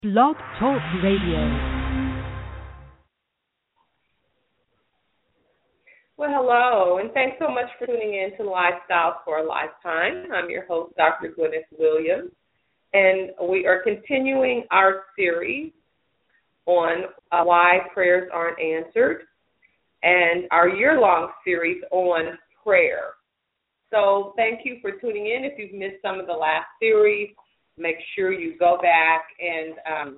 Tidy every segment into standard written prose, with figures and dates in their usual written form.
Blog Talk Radio. Well, hello, and thanks so much for tuning in to Lifestyles for a Lifetime. I'm your host, Dr. Gwyneth Williams, and we are continuing our series on why prayers aren't answered and our year-long series on prayer. So thank you for tuning in. If you've missed some of the last series, make sure you go back and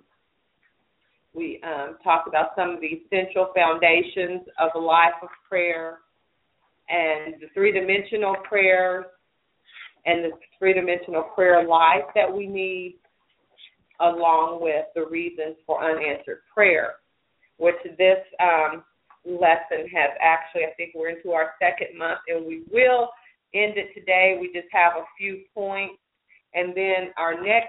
we talked about some of the essential foundations of a life of prayer and the three-dimensional prayers and the three-dimensional prayer life that we need, along with the reasons for unanswered prayer, which this lesson has actually, I think we're into our second month, and we will end it today. We just have a few points. And then our next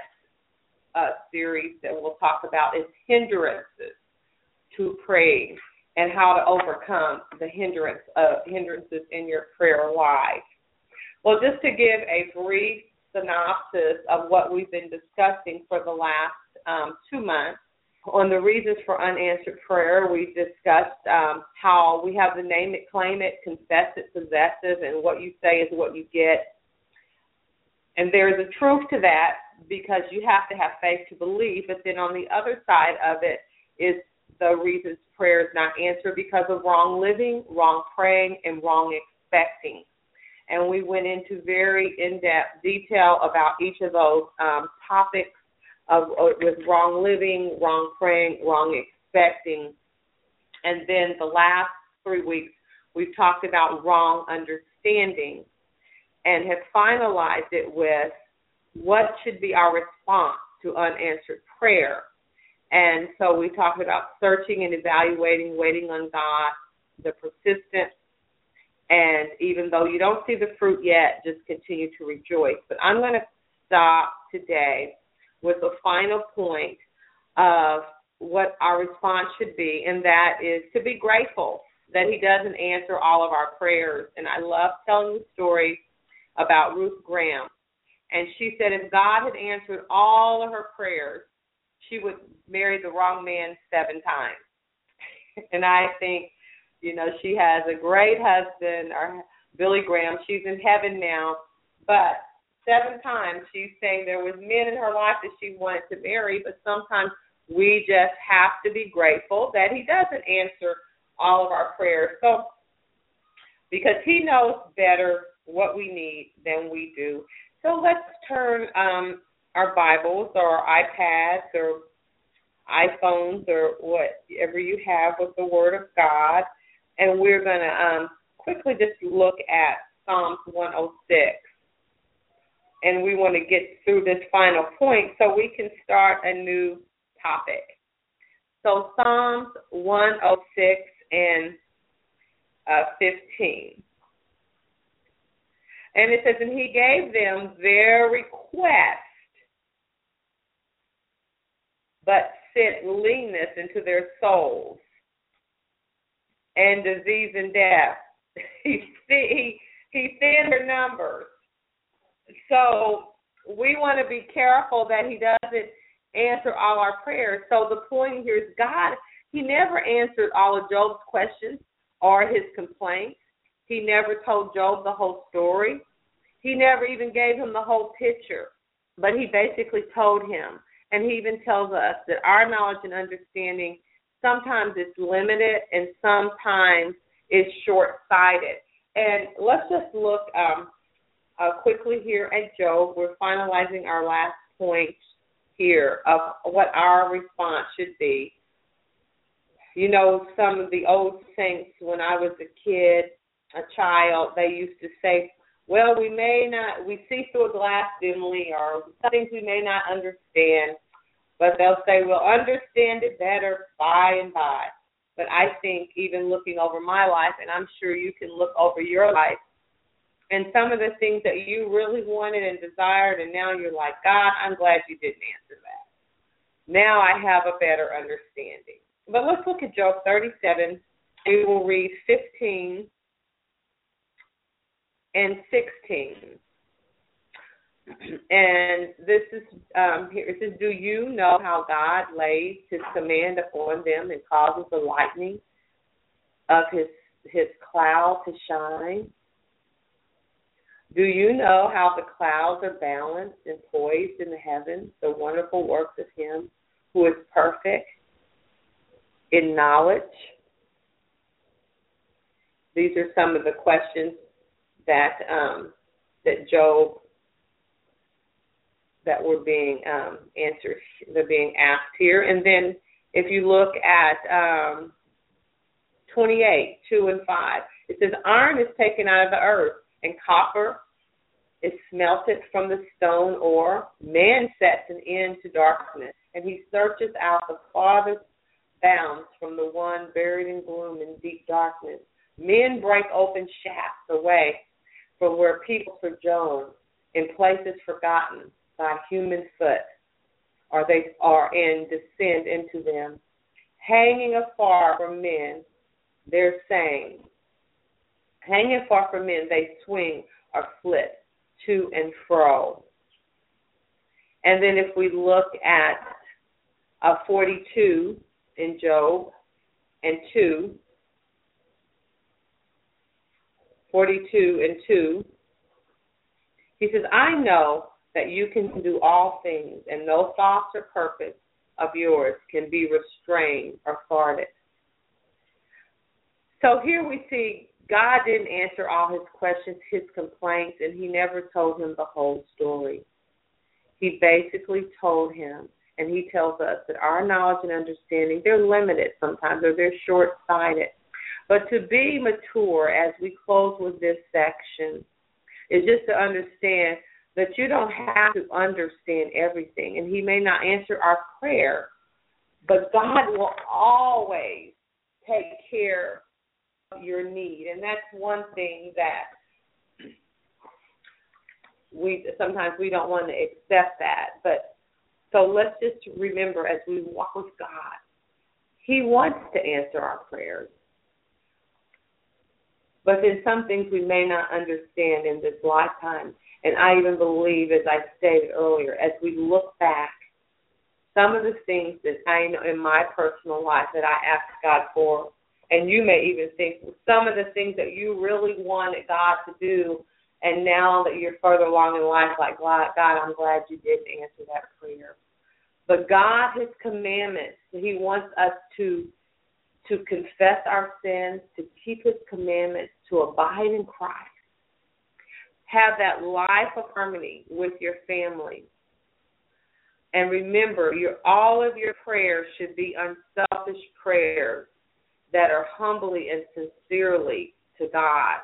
series that we'll talk about is hindrances to praying and how to overcome the hindrances in your prayer life. Well, just to give a brief synopsis of what we've been discussing for the last 2 months, on the reasons for unanswered prayer, we discussed how we have the name it, claim it, confess it, possess it, and what you say is what you get. And there's a truth to that because you have to have faith to believe. But then on the other side of it is the reasons prayer is not answered because of wrong living, wrong praying, and wrong expecting. And we went into very in-depth detail about each of those topics with wrong living, wrong praying, wrong expecting. And then the last 3 weeks, we've talked about wrong understanding and have finalized it with what should be our response to unanswered prayer. And so we talked about searching and evaluating, waiting on God, the persistence, and even though you don't see the fruit yet, just continue to rejoice. But I'm going to stop today with the final point of what our response should be, and that is to be grateful that He doesn't answer all of our prayers. And I love telling the story about Ruth Graham. And she said if God had answered all of her prayers, she would marry the wrong man 7 times. And I think, she has a great husband, or Billy Graham. She's in heaven now. But 7 times she's saying there was men in her life that she wanted to marry, but sometimes we just have to be grateful that He doesn't answer all of our prayers. So, because He knows better what we need than we do. So let's turn our Bibles or our iPads or iPhones or whatever you have with the Word of God, and we're going to quickly just look at Psalms 106. And we want to get through this final point so we can start a new topic. So Psalms 106 and 15. And it says, and He gave them their request, but sent leanness into their souls and disease and death. He thinned their numbers. So we want to be careful that He doesn't answer all our prayers. So the point here is God, He never answered all of Job's questions or his complaints. He never told Job the whole story. He never even gave him the whole picture. But He basically told him. And He even tells us that our knowledge and understanding sometimes it's limited and sometimes it's short-sighted. And let's just look quickly here at Job. We're finalizing our last point here of what our response should be. Some of the old saints, when I was a kid, a child, they used to say, well, we see through a glass dimly, or some things we may not understand, but they'll say we'll understand it better by and by. But I think even looking over my life, and I'm sure you can look over your life, and some of the things that you really wanted and desired, and now you're like, God, I'm glad You didn't answer that. Now I have a better understanding. But let's look at Job 37. We will read 15 and 16. And this is here. It says, "Do you know how God lays His command upon them and causes the lightning of His cloud to shine? Do you know how the clouds are balanced and poised in the heavens, the wonderful works of Him who is perfect in knowledge?" These are some of the questions that Job, that were being answered, they're being asked here. And then if you look at 28, 2 and 5, it says, "Iron is taken out of the earth, and copper is smelted from the stone ore. Man sets an end to darkness, and he searches out the farthest bounds from the one buried in gloom and deep darkness. Men break open shafts away from where people sojourn, in places forgotten by human foot, and descend into them. Hanging afar from men, they're saying, hanging afar from men, they swing or flit to and fro." And then if we look at 42 in Job and 2, 42 and 2, he says, "I know that you can do all things, and no thoughts or purpose of yours can be restrained or thwarted." So here we see God didn't answer all his questions, his complaints, and he never told him the whole story. He basically told him, and he tells us that our knowledge and understanding, they're limited sometimes, or they're short-sighted. But to be mature, as we close with this section, is just to understand that you don't have to understand everything, and he may not answer our prayer, but God will always take care of your need. And that's one thing that sometimes we don't want to accept that. But so let's just remember, as we walk with God, he wants to answer our prayers. But then some things we may not understand in this lifetime. And I even believe, as I stated earlier, as we look back, some of the things that I know in my personal life that I asked God for, and you may even think some of the things that you really wanted God to do, and now that you're further along in life, like, God, I'm glad you did answer that prayer. But God, his commandments, he wants us to confess our sins, to keep his commandments, to abide in Christ, have that life of harmony with your family. And remember, all of your prayers should be unselfish prayers that are humbly and sincerely to God.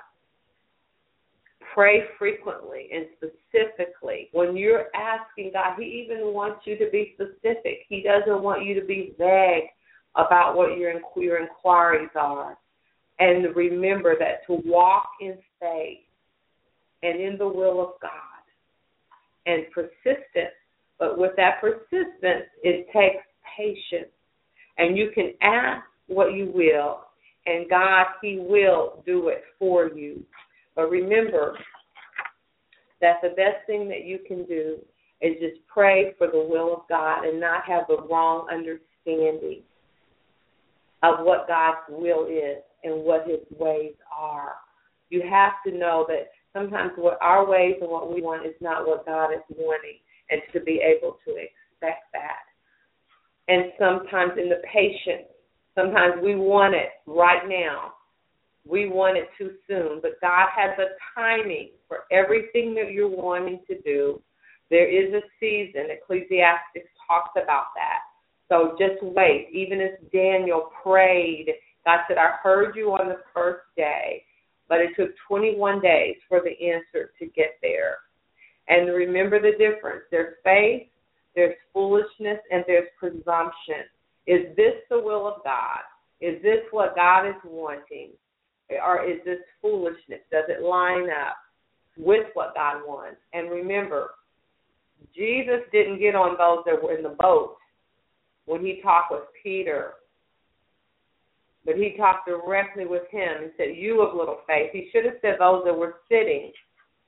Pray frequently and specifically. When you're asking God, he even wants you to be specific. He doesn't want you to be vague about what your inquiries are. And remember that to walk in faith and in the will of God and persistence. But with that persistence, it takes patience. And you can ask what you will, and God, he will do it for you. But remember that the best thing that you can do is just pray for the will of God and not have the wrong understanding of what God's will is and what his ways are. You have to know that sometimes what our ways and what we want is not what God is wanting, and to be able to expect that. And sometimes in the patience, sometimes we want it right now. We want it too soon. But God has a timing for everything that you're wanting to do. There is a season. Ecclesiastes talks about that. So just wait. Even as Daniel prayed, God said, I heard you on the first day, but it took 21 days for the answer to get there. And remember the difference. There's faith, there's foolishness, and there's presumption. Is this the will of God? Is this what God is wanting? Or is this foolishness? Does it line up with what God wants? And remember, Jesus didn't get on those that were in the boat when he talked with Peter, but he talked directly with him and said, you of little faith. He should have said those that were sitting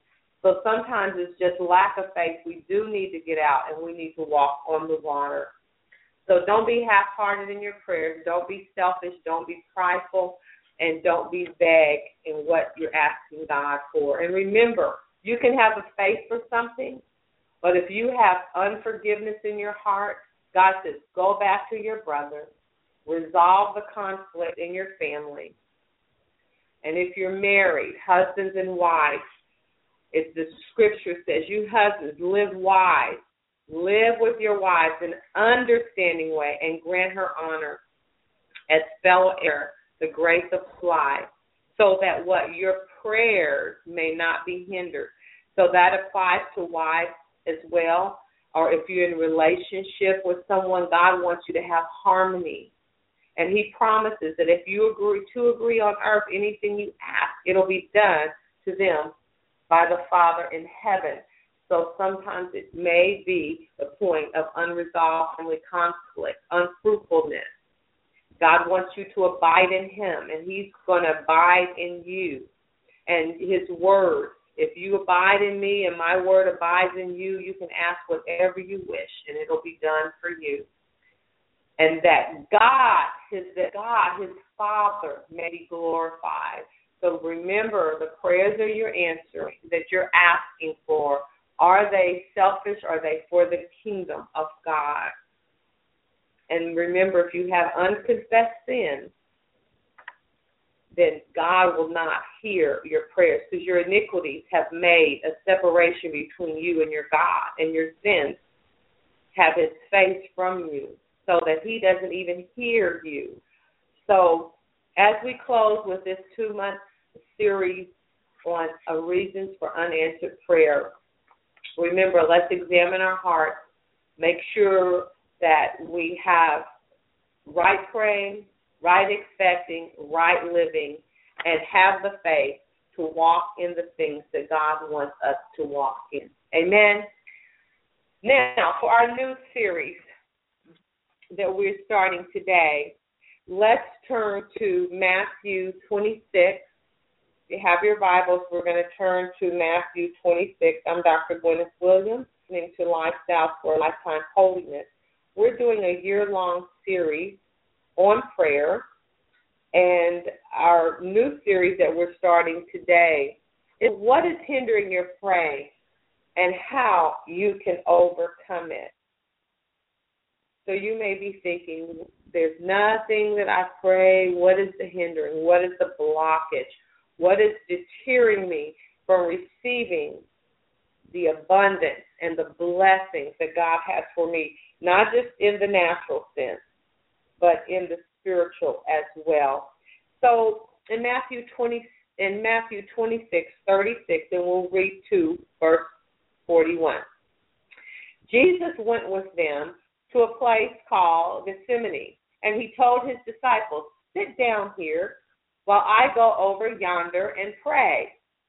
So sometimes it's just lack of faith. We do need to get out and we need to walk on the water. So don't be half-hearted in your prayers. Don't be selfish. Don't be prideful. And don't be vague in what you're asking God for. And remember, you can have a faith for something, but if you have unforgiveness in your heart, God says, go back to your brother, resolve the conflict in your family. And if you're married, husbands and wives, if the scripture says, you husbands, live wise, live with your wives in an understanding way and grant her honor as fellow heir, the grace of life, so that what your prayers may not be hindered. So that applies to wives as well. Or if you're in a relationship with someone, God wants you to have harmony. And he promises that if you agree on earth, anything you ask, it'll be done to them by the Father in heaven. So sometimes it may be the point of unresolved family conflict, unfruitfulness. God wants you to abide in him, and he's going to abide in you. And his word, if you abide in me and my word abides in you, you can ask whatever you wish, and it'll be done for you. And that God, his Father, may be glorified. So remember, the prayers that you're answering, that you're asking for, are they selfish? Are they for the kingdom of God? And remember, if you have unconfessed sins, then God will not hear your prayers, because your iniquities have made a separation between you and your God, and your sins have his face from you, so that he doesn't even hear you. So as we close with this 2-month series on reasons for unanswered prayer, remember, let's examine our hearts, make sure that we have right praying, right expecting, right living, and have the faith to walk in the things that God wants us to walk in. Amen? Now, for our new series that we're starting today, let's turn to Matthew 26. If you have your Bibles, we're going to turn to Matthew 26. I'm Dr. Gwyneth Williams, listening to Lifestyles for a Lifetime Holiness. We're doing a year-long series on prayer, and our new series that we're starting today is what is hindering your praying and how you can overcome it. So you may be thinking, there's nothing that I pray. What is the hindering? What is the blockage? What is deterring me from receiving the abundance and the blessings that God has for me, not just in the natural sense, but in the spiritual as well. So in Matthew 26:36, and we'll read to verse 41. Jesus went with them to a place called Gethsemane, and he told his disciples, sit down here while I go over yonder and pray.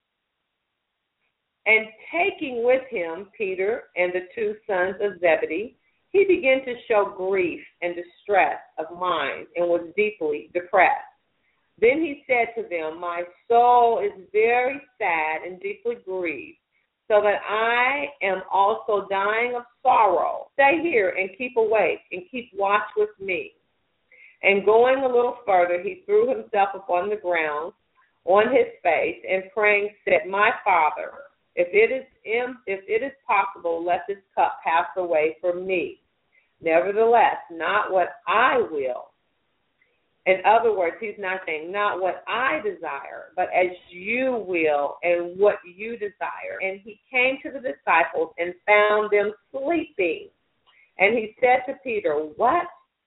And taking with him Peter and the 2 sons of Zebedee, he began to show grief and distress of mind and was deeply depressed. Then he said to them, my soul is very sad and deeply grieved, so that I am also dying of sorrow. Stay here and keep awake and keep watch with me. And going a little further, he threw himself upon the ground on his face and praying said, my Father, if it is possible, let this cup pass away from me. Nevertheless, not what I will. In other words, he's not saying not what I desire, but as you will and what you desire. And he came to the disciples and found them sleeping. And he said to Peter, what?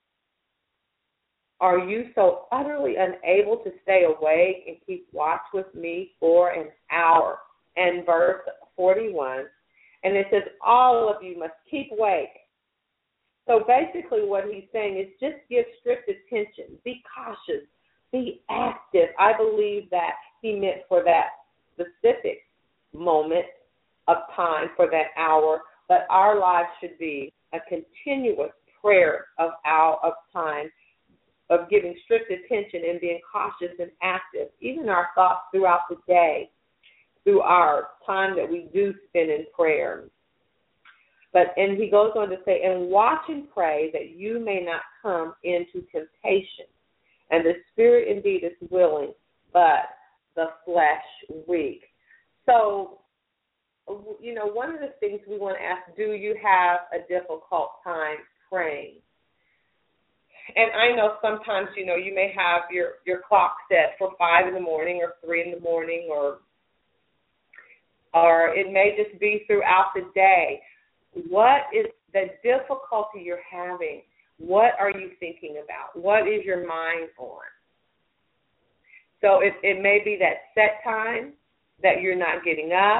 Are you so utterly unable to stay awake and keep watch with me for an hour? And verse 41, and it says, all of you must keep awake. So basically what he's saying is just give strict attention, be cautious, be active. I believe that he meant for that specific moment of time, for that hour, but our lives should be a continuous prayer of time, of giving strict attention and being cautious and active, even our thoughts throughout the day. through our time that we do spend in prayer. And he goes on to say, and watch and pray that you may not come into temptation. And the spirit indeed is willing, but the flesh weak. So, one of the things we want to ask, do you have a difficult time praying? And I know sometimes, you may have your clock set for 5 in the morning or 3 in the morning, or it may just be throughout the day. What is the difficulty you're having? What are you thinking about? What is your mind on? So it may be that set time that you're not getting up.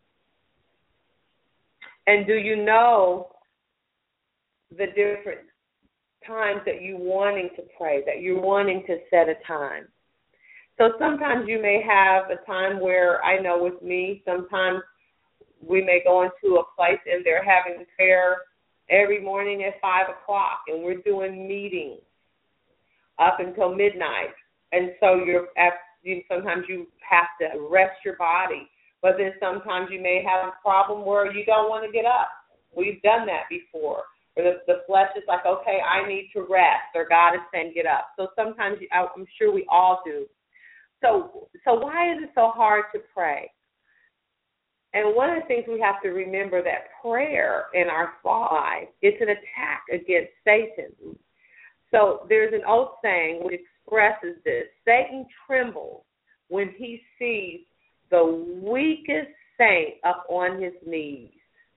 And do you know the different times that you're wanting to pray, that you're wanting to set a time? So sometimes you may have a time where, I know with me, sometimes we may go into a place and they're having prayer every morning at 5 o'clock, and we're doing meetings up until midnight. And so sometimes you have to rest your body. But then sometimes you may have a problem where you don't want to get up. We've done that before. Or the flesh is like, okay, I need to rest, or God is saying get up. So sometimes, I'm sure we all do. So why is it so hard to pray? And one of the things we have to remember, that prayer in our life is an attack against Satan. So there's an old saying which expresses this: Satan trembles when he sees the weakest saint up on his knees.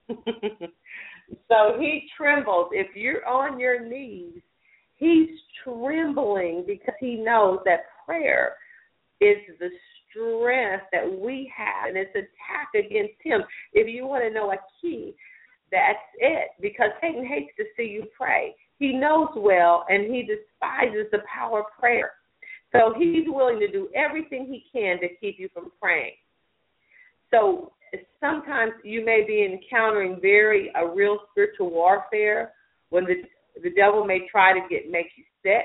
So he trembles. If you're on your knees, he's trembling because he knows that prayer is the strength that we have, and it's an attack against him. If you want to know a key, that's it, because Satan hates to see you pray. He knows well, and he despises the power of prayer. So he's willing to do everything he can to keep you from praying. So sometimes you may be encountering a real spiritual warfare when the devil may try to make you sick.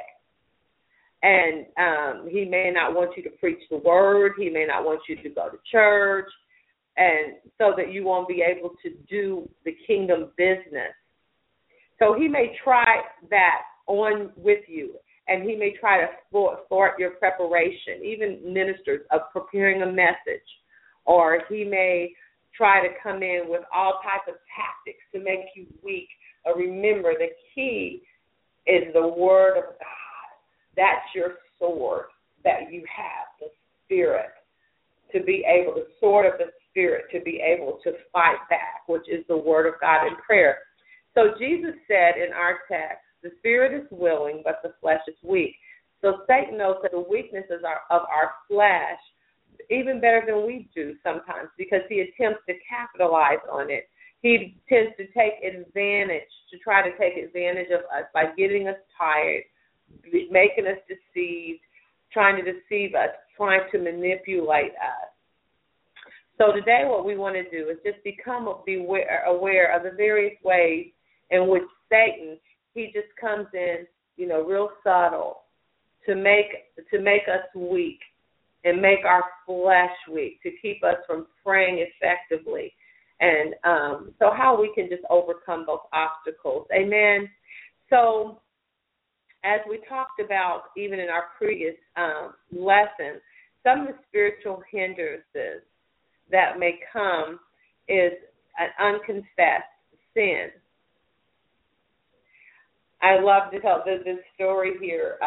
And he may not want you to preach the word. He may not want you to go to church, and so that you won't be able to do the kingdom business. So he may try that on with you, and he may try to thwart your preparation, even ministers, of preparing a message. Or he may try to come in with all types of tactics to make you weak. Remember, the key is the word of God. That's your sword that you have, the Spirit, to be able, the sword of the Spirit, to be able to fight back, which is the word of God in prayer. So Jesus said in our text, the Spirit is willing, but the flesh is weak. So Satan knows that the weaknesses of our flesh even better than we do sometimes, because he attempts to capitalize on it. He tends to try to take advantage of us by getting us tired, making us deceived, trying to deceive us, trying to manipulate us. So today what we want to do is just be aware of the various ways in which Satan, he just comes in, real subtle to make us weak and make our flesh weak, to keep us from praying effectively. And so how we can just overcome those obstacles. Amen. So as we talked about even in our previous lesson, some of the spiritual hindrances that may come is an unconfessed sin. I love to tell this story here.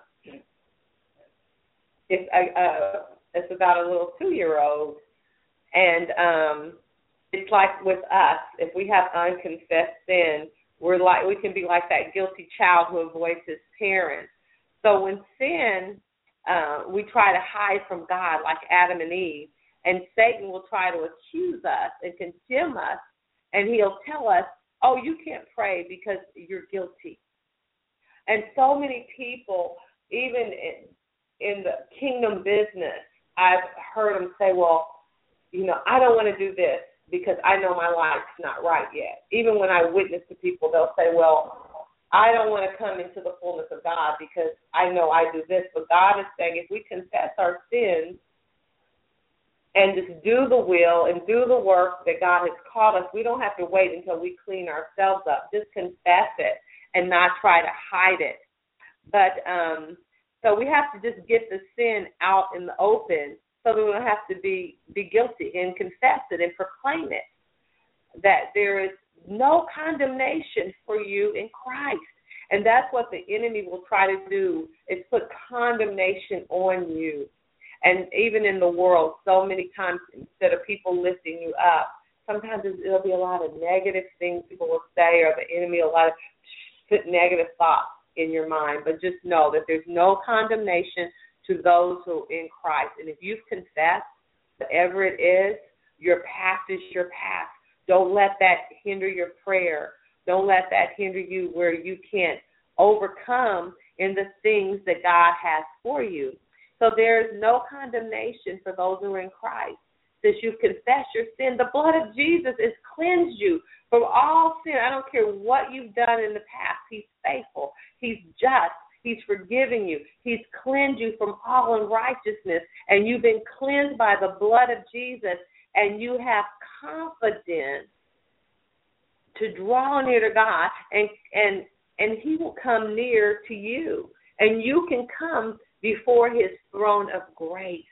It's about a little 2-year-old, and it's like with us, if we have unconfessed sin, we can be like that guilty child who avoids his parents. So when sin, we try to hide from God like Adam and Eve, and Satan will try to accuse us and condemn us, and he'll tell us, oh, you can't pray because you're guilty. And so many people, even in the kingdom business, I've heard them say, well, I don't want to do this because I know my life's not right yet. Even when I witness to people, they'll say, well, I don't want to come into the fullness of God because I know I do this. But God is saying if we confess our sins, and just do the will and do the work that God has called us. We don't have to wait until we clean ourselves up. Just confess it and not try to hide it. But so we have to just get the sin out in the open so that we don't have to be guilty and confess it and proclaim it, that there is no condemnation for you in Christ. And that's what the enemy will try to do, is put condemnation on you. And even in the world, so many times, instead of people lifting you up, sometimes it'll be a lot of negative things people will say, or the enemy a lot of put negative thoughts in your mind. But just know that there's no condemnation to those who are in Christ. And if you've confessed, whatever it is, your past is your past. Don't let that hinder your prayer. Don't let that hinder you where you can't overcome in the things that God has for you. So there is no condemnation for those who are in Christ. Since you've confessed your sin, the blood of Jesus has cleansed you from all sin. I don't care what you've done in the past. He's faithful. He's just. He's forgiven you. He's cleansed you from all unrighteousness, and you've been cleansed by the blood of Jesus, and you have confidence to draw near to God, and He will come near to you, and you can come before His throne of grace.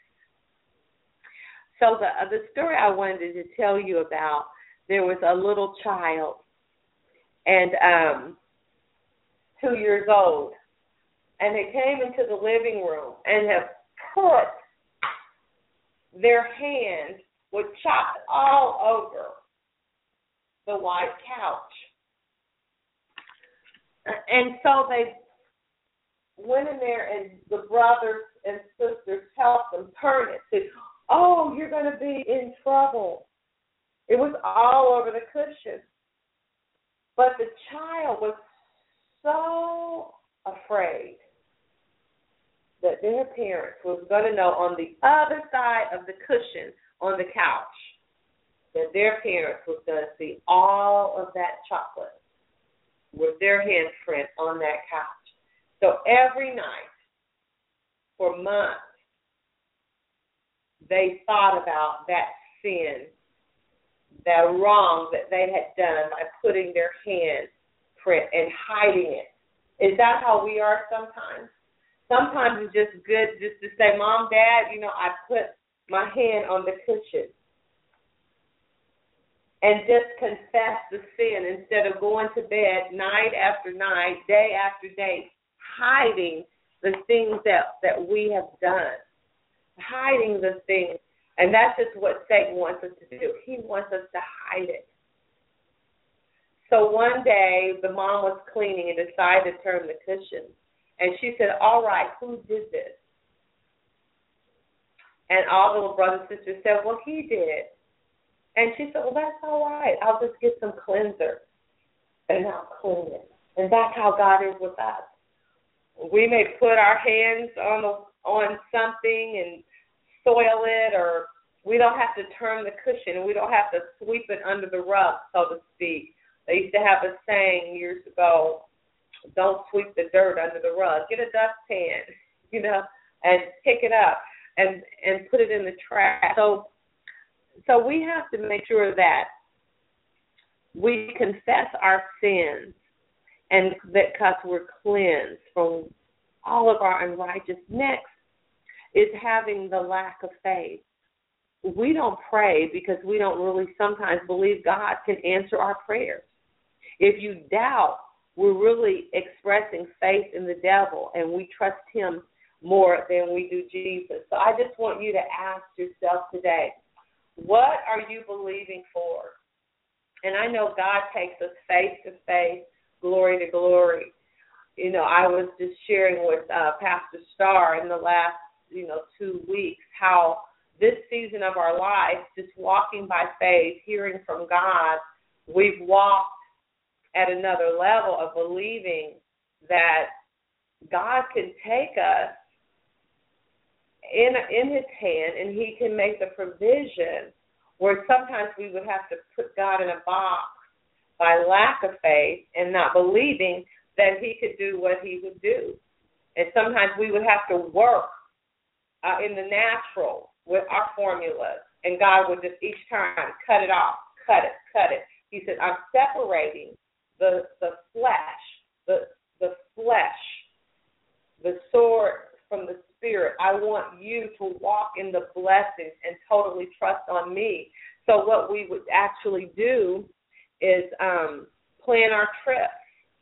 So the story I wanted to tell you about, there was a little child, and 2 years old, and they came into the living room and have put their hand with chocolate all over the white couch. And so they went in there, and the brothers and sisters helped them turn it. Said, "Oh, you're going to be in trouble." It was all over the cushion. But the child was so afraid that their parents was going to know on the other side of the cushion on the couch that their parents was going to see all of that chocolate with their handprint on that couch. So every night for months, they thought about that sin, that wrong that they had done by putting their handprint and hiding it. Is that how we are sometimes? Sometimes it's just good just to say, "Mom, Dad, I put my hand on the cushion," and just confess the sin instead of going to bed night after night, day after day, hiding the things that we have done, hiding the things. And that's just what Satan wants us to do. He wants us to hide it. So one day, the mom was cleaning and decided to turn the cushion. And she said, "All right, who did this?" And all the little brothers and sisters said, "Well, he did." And she said, "Well, that's all right. I'll just get some cleanser and I'll clean it." And that's how God is with us. We may put our hands on something and soil it, or we don't have to turn the cushion, and we don't have to sweep it under the rug, so to speak. They used to have a saying years ago, "Don't sweep the dirt under the rug. Get a dustpan, and pick it up and put it in the trash." So we have to make sure that we confess our sins, and that because we're cleansed from all of our unrighteousness. Next is having the lack of faith. We don't pray because we don't really sometimes believe God can answer our prayers. If you doubt, we're really expressing faith in the devil, and we trust him more than we do Jesus. So I just want you to ask yourself today, what are you believing for? And I know God takes us faith to faith, glory to glory. I was just sharing with Pastor Starr in the last, 2 weeks how this season of our life, just walking by faith, hearing from God, we've walked at another level of believing that God can take us in his hand, and he can make the provision where sometimes we would have to put God in a box by lack of faith and not believing that he could do what he would do. And sometimes we would have to work in the natural with our formulas And God would just each time cut it off, cut it. He said, I'm separating the flesh, the sword from the spirit. I want you to walk in the blessings and totally trust on me. So what we would actually do is plan our trips.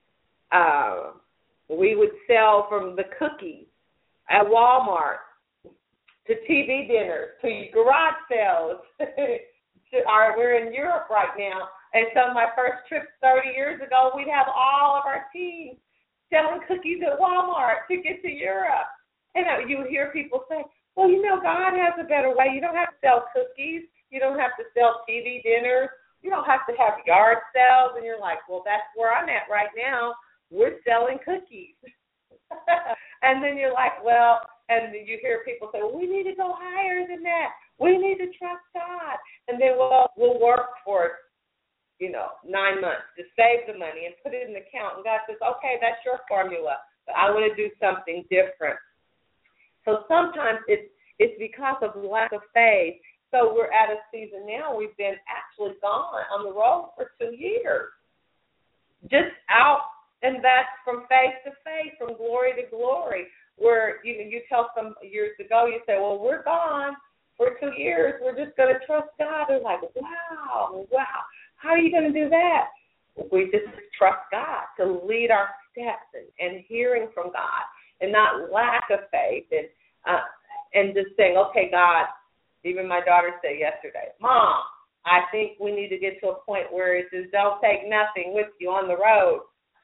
We would sell from the cookies at Walmart to TV dinners to garage sales. We're in Europe right now, and so my first trip 30 years ago, we'd have all of our teams selling cookies at Walmart to get to Europe. And you hear people say, well, God has a better way. You don't have to sell cookies. You don't have to sell TV dinners. You don't have to have yard sales. And you're like, well, that's where I'm at right now. We're selling cookies. And then you're like, well, and you hear people say, well, we need to go higher than that. We need to trust God. And then we'll work for 9 months to save the money and put it in the account. And God says, okay, that's your formula, but I want to do something different. So sometimes it's because of lack of faith. So we're at a season now, we've been actually gone on the road for 2 years, just out, and that's from faith to faith, from glory to glory, where you tell some years ago, you say, well, we're gone for 2 years, we're just going to trust God. They're like, wow, how are you going to do that? We just trust God to lead our steps and hearing from God, and not lack of faith and just saying, okay, God. Even my daughter said yesterday, Mom, I think we need to get to a point where it says don't take nothing with you on the road.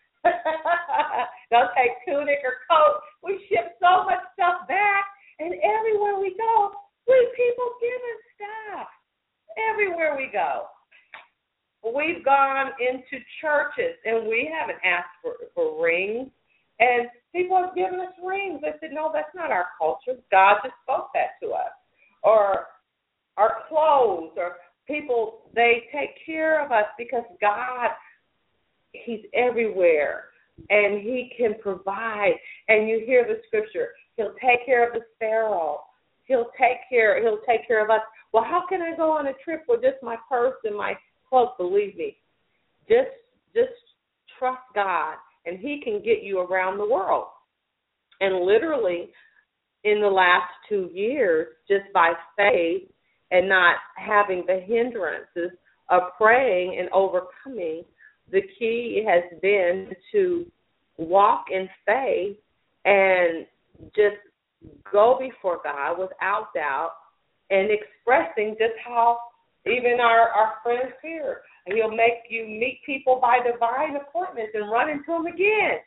Don't take tunic or coat. We ship so much stuff back, and everywhere we go, people give us stuff. Everywhere we go. We've gone into churches, and we haven't asked for rings, and people have given us rings. I said, no, that's not our culture. God just spoke that to us. Or our clothes, or people, they take care of us because God, He's everywhere, and He can provide. And you hear the scripture, He'll take care of the sparrow. He'll take care of us. Well, how can I go on a trip with just my purse and my clothes? Believe me, just trust God, and He can get you around the world. And literally, in the last 2 years, just by faith and not having the hindrances of praying and overcoming, the key has been to walk in faith and just go before God without doubt and expressing just how even our friends here, He'll make you meet people by divine appointments and run into them again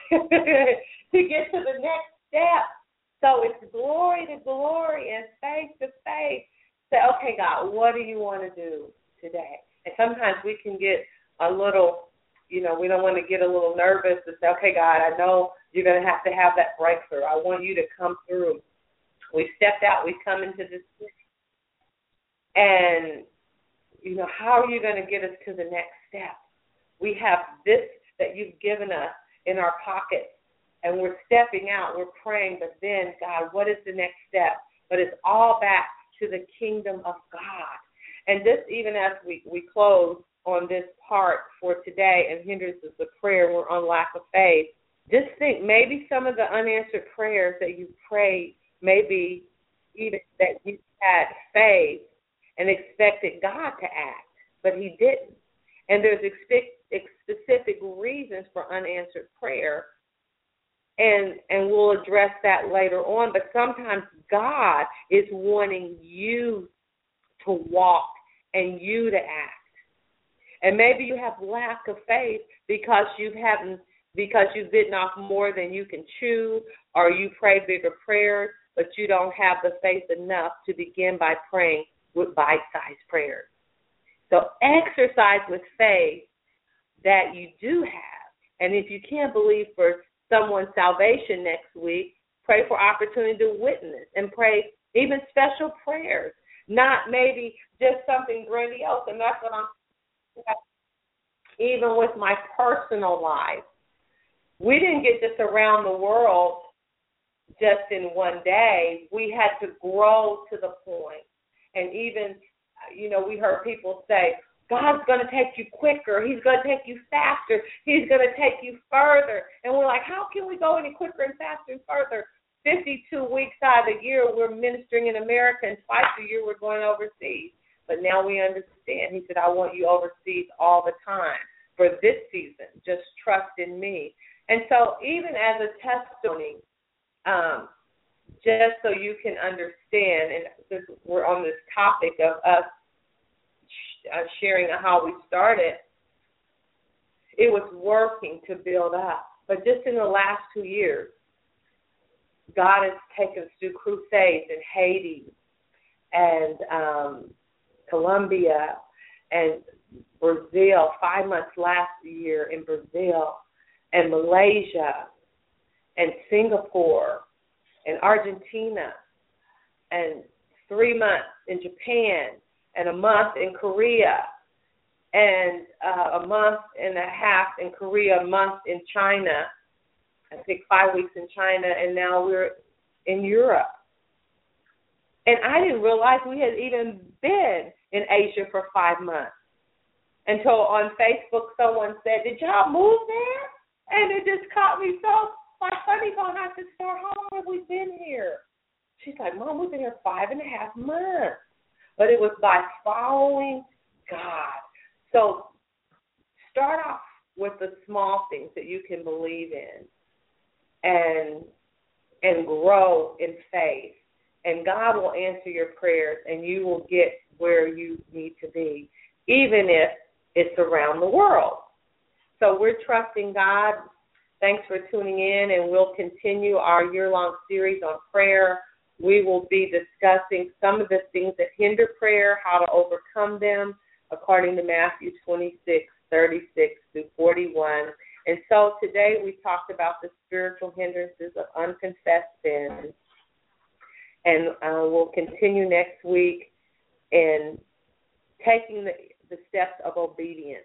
to get to the next step. So it's glory to glory and faith to faith. Say, okay, God, what do you want to do today? And sometimes we can get a little, we don't want to get a little nervous to say, okay, God, I know you're going to have that breakthrough. I want you to come through. We stepped out. We come into this city. And, how are you going to get us to the next step? We have this that you've given us in our pockets. And we're stepping out, we're praying, but then, God, what is the next step? But it's all back to the kingdom of God. And this, even as we close on this part for today and hindrances of prayer, we're on lack of faith, just think maybe some of the unanswered prayers that you prayed, maybe even that you had faith and expected God to act, but He didn't. And there's specific reasons for unanswered prayer. And we'll address that later on. But sometimes God is wanting you to walk and you to act. And maybe you have lack of faith because you've bitten off more than you can chew, or you pray bigger prayers, but you don't have the faith enough to begin by praying with bite-sized prayers. So exercise with faith that you do have. And if you can't believe for someone's salvation next week, pray for opportunity to witness and pray even special prayers, not maybe just something grandiose. And that's what I'm saying. Even with my personal life, we didn't get this around the world just in one day. We had to grow to the point And even, we heard people say, God's going to take you quicker. He's going to take you faster. He's going to take you further. And we're like, how can we go any quicker and faster and further? 52 weeks out of the year, we're ministering in America, and twice a year we're going overseas. But now we understand. He said, I want you overseas all the time for this season. Just trust in me. And so even as a testimony, just so you can understand, and since we're on this topic of us sharing how we started, it was working to build up. But just in the last 2 years, God has taken us through crusades in Haiti and Colombia and Brazil, 5 months last year in Brazil, and Malaysia and Singapore and Argentina, and 3 months in Japan, and a month in Korea, and a month and a half in Korea, a month in China, I think 5 weeks in China, and now we're in Europe. And I didn't realize we had even been in Asia for 5 months until on Facebook someone said, did y'all move there? And it just caught me so funny going out to the store, how long have we been here? She's like, Mom, we've been here 5.5 months. But it was by following God. So start off with the small things that you can believe in and grow in faith. And God will answer your prayers, and you will get where you need to be, even if it's around the world. So we're trusting God. Thanks for tuning in, and we'll continue our year-long series on prayer. We will be discussing some of the things that hinder prayer, how to overcome them, according to Matthew 26:36-41. And so today we talked about the spiritual hindrances of unconfessed sins. And we'll continue next week in taking the steps of obedience.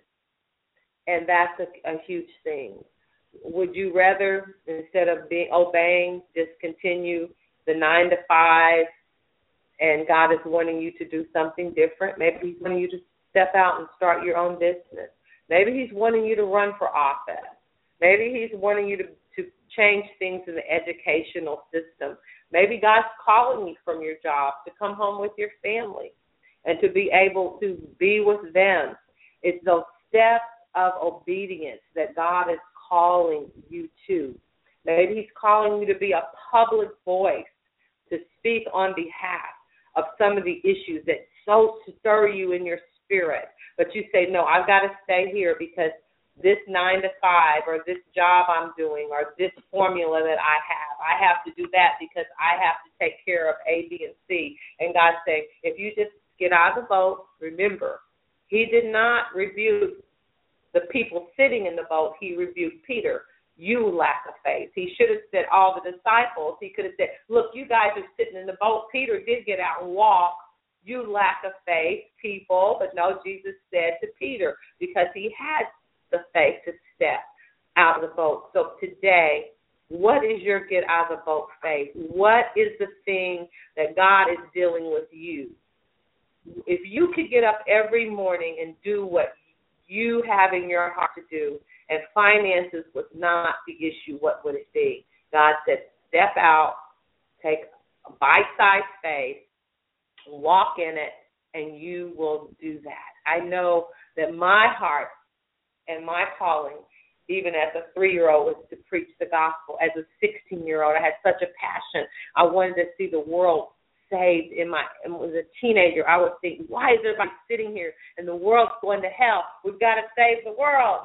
And that's a huge thing. Would you rather, instead of obeying, just continue the 9 to 5, and God is wanting you to do something different? Maybe He's wanting you to step out and start your own business. Maybe He's wanting you to run for office. Maybe He's wanting you to change things in the educational system. Maybe God's calling you from your job to come home with your family and to be able to be with them. It's those steps of obedience that God is calling you to. Maybe He's calling you to be a public voice, to speak on behalf of some of the issues that so stir you in your spirit. But you say, no, I've got to stay here because this 9 to 5 or this job I'm doing or this formula that I have to do that because I have to take care of A, B, and C. And God saying, if you just get out of the boat, remember, He did not rebuke the people sitting in the boat. He rebuked Peter. You lack of faith. He should have said all the disciples. He could have said, look, you guys are sitting in the boat. Peter did get out and walk. You lack of faith, people. But no, Jesus said to Peter, because he had the faith to step out of the boat. So today, what is your get out of the boat faith? What is the thing that God is dealing with you? If you could get up every morning and do what you have in your heart to do, and finances was not the issue, what would it be? God said, step out, take a bite-sized faith, walk in it, and you will do that. I know that my heart and my calling, even as a 3-year-old, was to preach the gospel. As a 16-year-old, I had such a passion. I wanted to see the world saved. And as a teenager, I would think, why is everybody sitting here and the world's going to hell? We've got to save the world.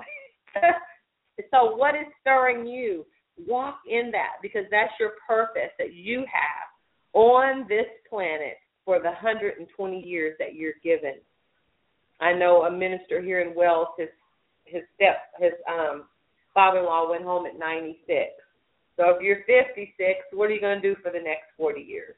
So what is stirring you? Walk in that, because that's your purpose that you have on this planet for the 120 years that you're given. I know a minister here in Wales, his father-in-law went home at 96. So if you're 56, what are you going to do for the next 40 years?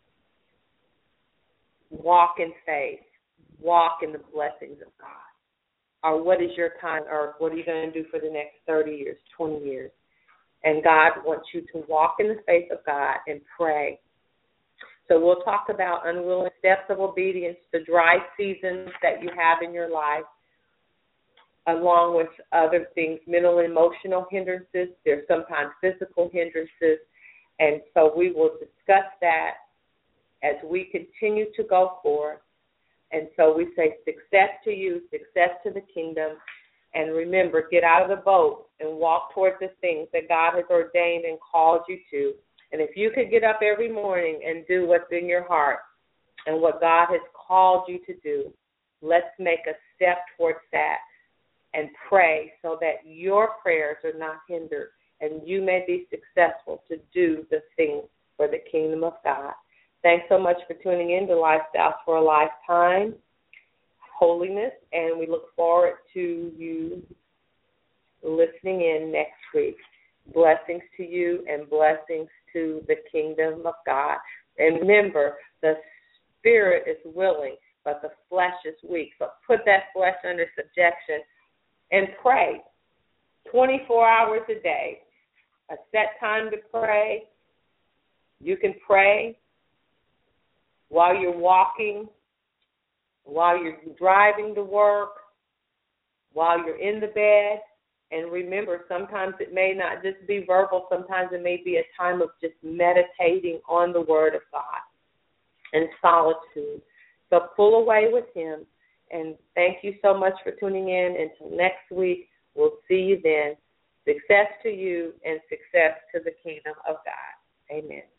Walk in faith. Walk in the blessings of God. Or what is your time on earth? What are you going to do for the next 30 years, 20 years? And God wants you to walk in the faith of God and pray. So we'll talk about unwilling steps of obedience, the dry seasons that you have in your life, along with other things, mental and emotional hindrances. There's sometimes physical hindrances. And so we will discuss that as we continue to go forward. And so we say success to you, success to the kingdom. And remember, get out of the boat and walk towards the things that God has ordained and called you to. And if you could get up every morning and do what's in your heart and what God has called you to do, let's make a step towards that and pray so that your prayers are not hindered and you may be successful to do the things for the kingdom of God. Thanks so much for tuning in to Lifestyles for a Lifetime, Holiness, and we look forward to you listening in next week. Blessings to you and blessings to the kingdom of God. And remember, the spirit is willing, but the flesh is weak. So put that flesh under subjection and pray 24 hours a day. A set time to pray. You can pray while you're walking, while you're driving to work, while you're in the bed. And remember, sometimes it may not just be verbal. Sometimes it may be a time of just meditating on the Word of God and solitude. So pull away with Him. And thank you so much for tuning in. Until next week, we'll see you then. Success to you and success to the kingdom of God. Amen.